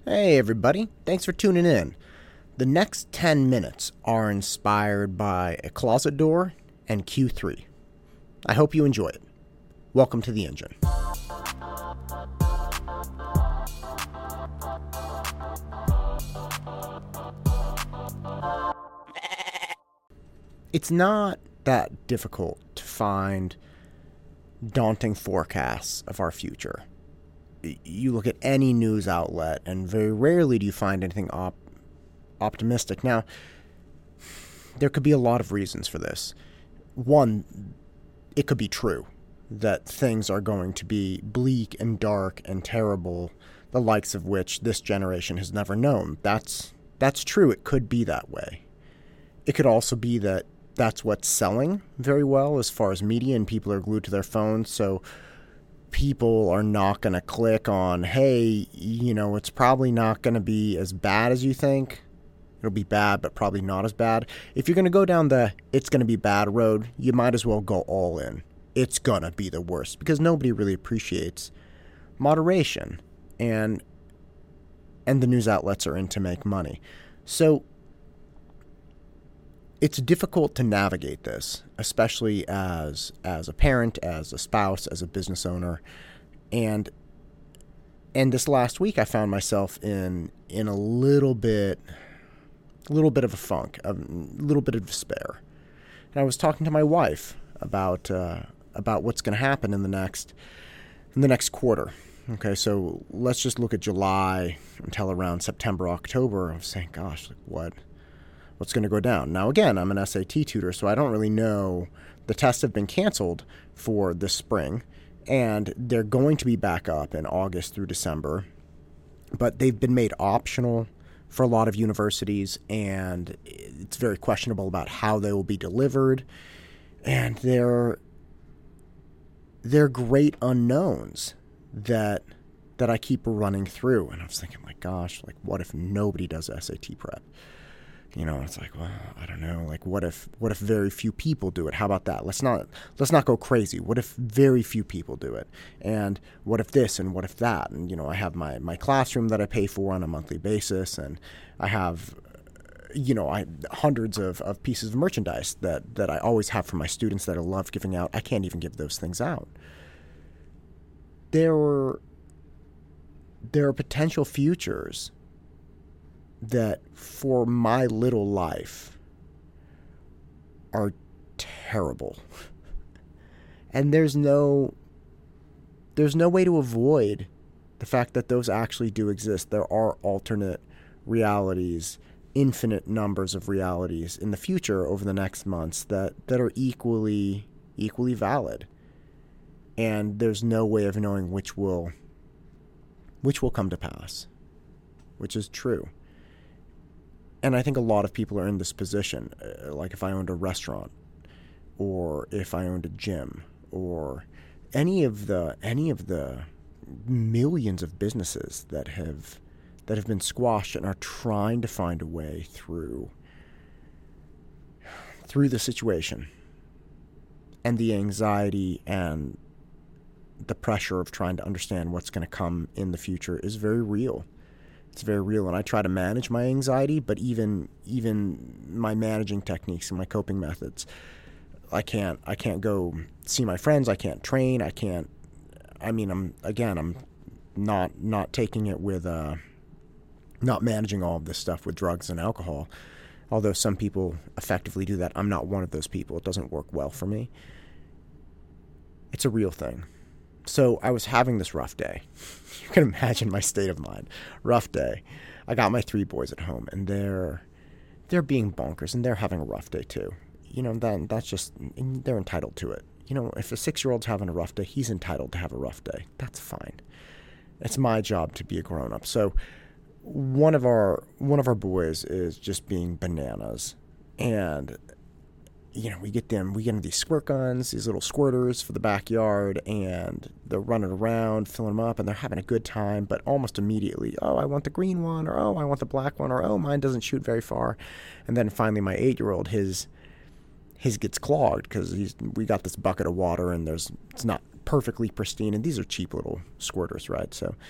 Hey everybody, thanks for tuning in. The next 10 minutes are inspired by a closet door and Q3. I hope you enjoy it. Welcome to the engine. It's not that difficult to find daunting forecasts of our future. You look at any news outlet, and very rarely do you find anything optimistic. Now, there could be a lot of reasons for this. One, it could be true that things are going to be bleak and dark and terrible, the likes of which this generation has never known. That's true. It could be that way. It could also be that that's what's selling very well as far as media, and people are glued to their phones, so people are not going to click on, hey, it's probably not going to be as bad as you think. It'll be bad, but probably not as bad. If you're going to go down the it's going to be bad road, you might as well go all in. It's going to be the worst, because nobody really appreciates moderation, and the news outlets are in to make money. So it's difficult to navigate this, especially as a parent, as a spouse, as a business owner. And this last week I found myself in a little bit of a funk, a little bit of despair. And I was talking to my wife about what's going to happen in the next quarter. Okay, so let's just look at July until around September, October. I was saying, gosh, what's going to go down? Now, again, I'm an SAT tutor, so I don't really know. The tests have been canceled for this spring, and they're going to be back up in August through December, but they've been made optional for a lot of universities, and it's very questionable about how they will be delivered, and they're great unknowns that I keep running through. And I was thinking, my gosh, what if nobody does SAT prep? It's like, well, I don't know. What if very few people do it? How about that? Let's not go crazy. What if very few people do it? And what if this and what if that? And, I have my classroom that I pay for on a monthly basis, and I have, hundreds of pieces of merchandise that I always have for my students that I love giving out. I can't even give those things out. There are potential futures that for my little life are terrible. And there's no way to avoid the fact that those actually do exist. There are alternate realities, infinite numbers of realities in the future over the next months that are equally valid. And there's no way of knowing which will come to pass, which is true. And I think a lot of people are in this position, like if I owned a restaurant, or if I owned a gym, or any of the millions of businesses that have been squashed and are trying to find a way through the situation, and the anxiety and the pressure of trying to understand what's going to come in the future is very real. It's very real, and I try to manage my anxiety, but even my managing techniques and my coping methods, I can't go see my friends, I can't train, I'm not taking it with not managing all of this stuff with drugs and alcohol, although some people effectively do that. I'm not one of those people. It doesn't work well for me. It's a real thing. So I was having this rough day. You can imagine my state of mind. Rough day. I got my 3 boys at home, and they're being bonkers, and they're having a rough day too. That's just, they're entitled to it. If a 6-year-old's having a rough day, he's entitled to have a rough day. That's fine. It's my job to be a grown-up. So one of our boys is just being bananas, and we get them these squirt guns, these little squirters for the backyard, and they're running around, filling them up, and they're having a good time, but almost immediately, oh, I want the green one, or oh, I want the black one, or oh, mine doesn't shoot very far. And then finally my 8-year-old, his gets clogged because we got this bucket of water, and it's not perfectly pristine, and these are cheap little squirters, right? So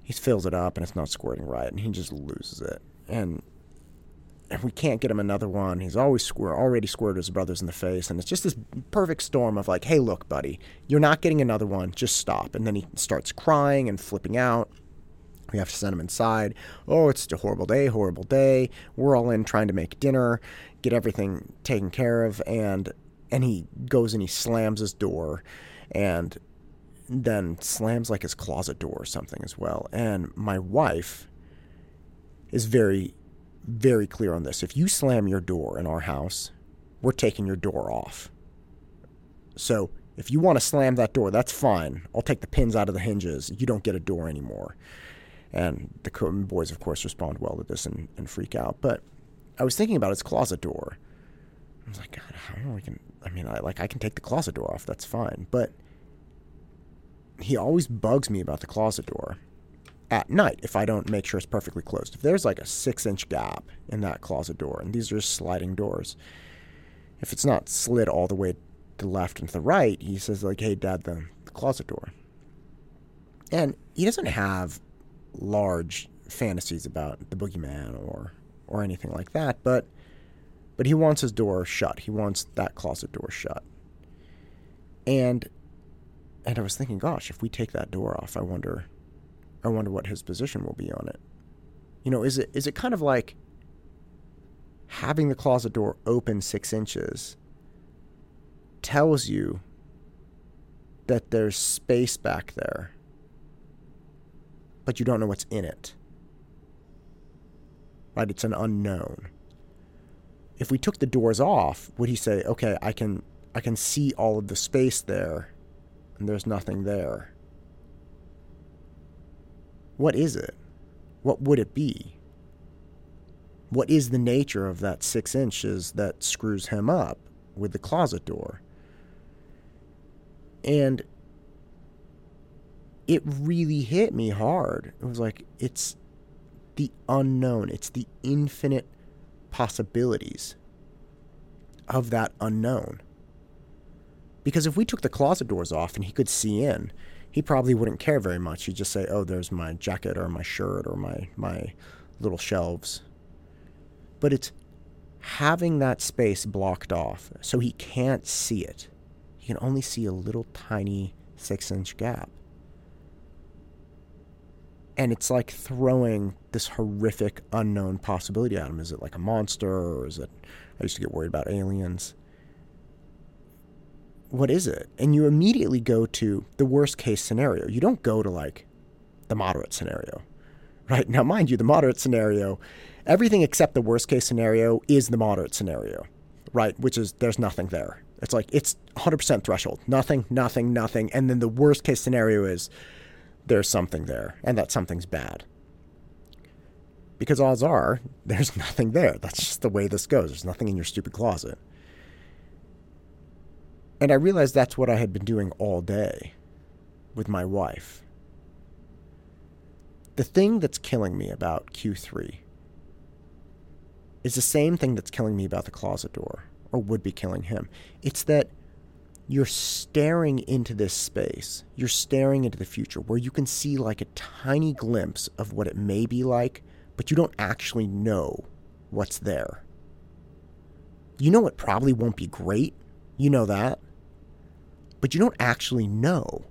he fills it up and it's not squirting right, and he just loses it. And we can't get him another one. He's already squirted his brothers in the face, and it's just this perfect storm of like, hey, look, buddy, you're not getting another one. Just stop. And then he starts crying and flipping out. We have to send him inside. Oh, it's a horrible day, horrible day. We're all in trying to make dinner, get everything taken care of, and he goes and he slams his door, and then slams like his closet door or something as well. And my wife is very, very clear on this. If you slam your door in our house, we're taking your door off. So if you want to slam that door, that's fine. I'll take the pins out of the hinges. You don't get a door anymore. And the boys, of course, respond well to this and freak out. But I was thinking about his closet door. I was like, God, how are we can? I mean, I can take the closet door off. That's fine. But he always bugs me about the closet door at night if I don't make sure it's perfectly closed. If there's like a 6-inch gap in that closet door, and these are sliding doors, if it's not slid all the way to the left and to the right, he says like, hey, Dad, the closet door. And he doesn't have large fantasies about the boogeyman or anything like that, but he wants his door shut. He wants that closet door shut. And I was thinking, gosh, if we take that door off, I wonder what his position will be on it. You know, is it kind of like having the closet door open 6 inches tells you that there's space back there, but you don't know what's in it. Right? It's an unknown. If we took the doors off, would he say, okay, I can see all of the space there, and there's nothing there? What is it? What would it be? What is the nature of that 6 inches that screws him up with the closet door? And it really hit me hard. It was like, it's the unknown. It's the infinite possibilities of that unknown. Because if we took the closet doors off and he could see in, he probably wouldn't care very much. He'd just say, oh, there's my jacket or my shirt or my little shelves. But it's having that space blocked off so he can't see it. He can only see a little tiny 6-inch gap. And it's like throwing this horrific unknown possibility at him. Is it like a monster, or is it... I used to get worried about aliens. What is it? And you immediately go to the worst case scenario. You don't go to like the moderate scenario, right? Now, mind you, the moderate scenario, everything except the worst case scenario is the moderate scenario, right? Which is there's nothing there. It's like it's 100% threshold. Nothing. And then the worst case scenario is there's something there, and that something's bad. Because odds are there's nothing there. That's just the way this goes. There's nothing in your stupid closet. And I realized that's what I had been doing all day with my wife. The thing that's killing me about Q3 is the same thing that's killing me about the closet door, or would be killing him. It's that you're staring into this space. You're staring into the future where you can see like a tiny glimpse of what it may be like, but you don't actually know what's there. You know it probably won't be great. You know that. But you don't actually know.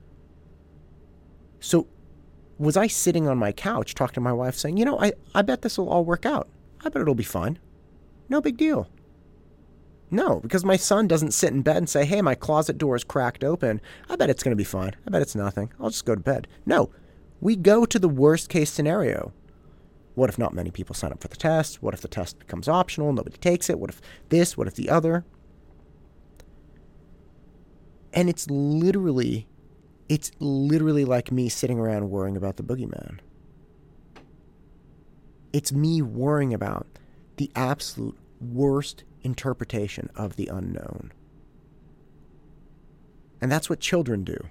So was I sitting on my couch talking to my wife saying, you know, I bet this will all work out. I bet it'll be fine. No big deal. No, because my son doesn't sit in bed and say, hey, my closet door is cracked open. I bet it's going to be fine. I bet it's nothing. I'll just go to bed. No, we go to the worst case scenario. What if not many people sign up for the test? What if the test becomes optional? Nobody takes it? What if this? What if the other? And it's literally like me sitting around worrying about the boogeyman. It's me worrying about the absolute worst interpretation of the unknown. And that's what children do.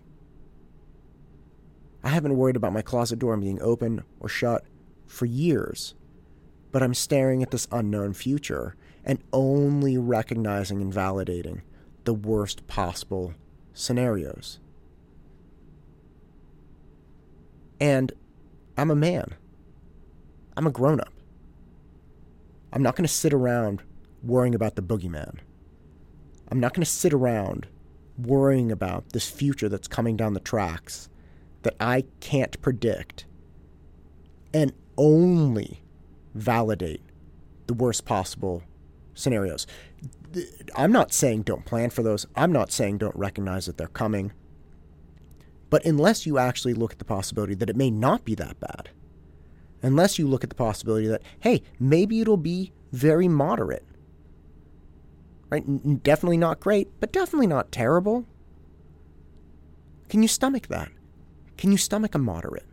I haven't worried about my closet door being open or shut for years, but I'm staring at this unknown future and only recognizing and validating the worst possible scenarios. And I'm a man. I'm a grown-up. I'm not going to sit around worrying about the boogeyman. I'm not going to sit around worrying about this future that's coming down the tracks that I can't predict and only validate the worst possible scenarios. I'm not saying don't plan for those. I'm not saying don't recognize that they're coming. But unless you actually look at the possibility that it may not be that bad, unless you look at the possibility that, hey, maybe it'll be very moderate, right? Definitely not great, but definitely not terrible. Can you stomach that? Can you stomach a moderate?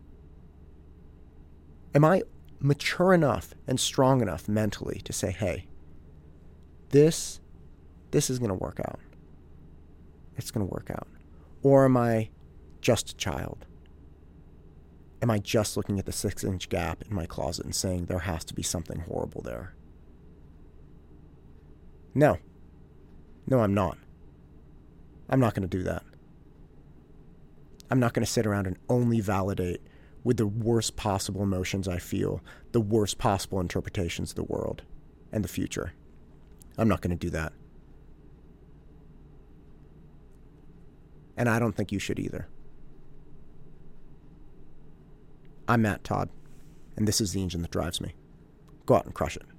Am I mature enough and strong enough mentally to say, hey, this is going to work out. It's going to work out. Or am I just a child? Am I just looking at the 6-inch gap in my closet and saying there has to be something horrible there? No. No, I'm not. I'm not going to do that. I'm not going to sit around and only validate with the worst possible emotions I feel, the worst possible interpretations of the world and the future. I'm not going to do that. And I don't think you should either. I'm Matt Todd, and this is the engine that drives me. Go out and crush it.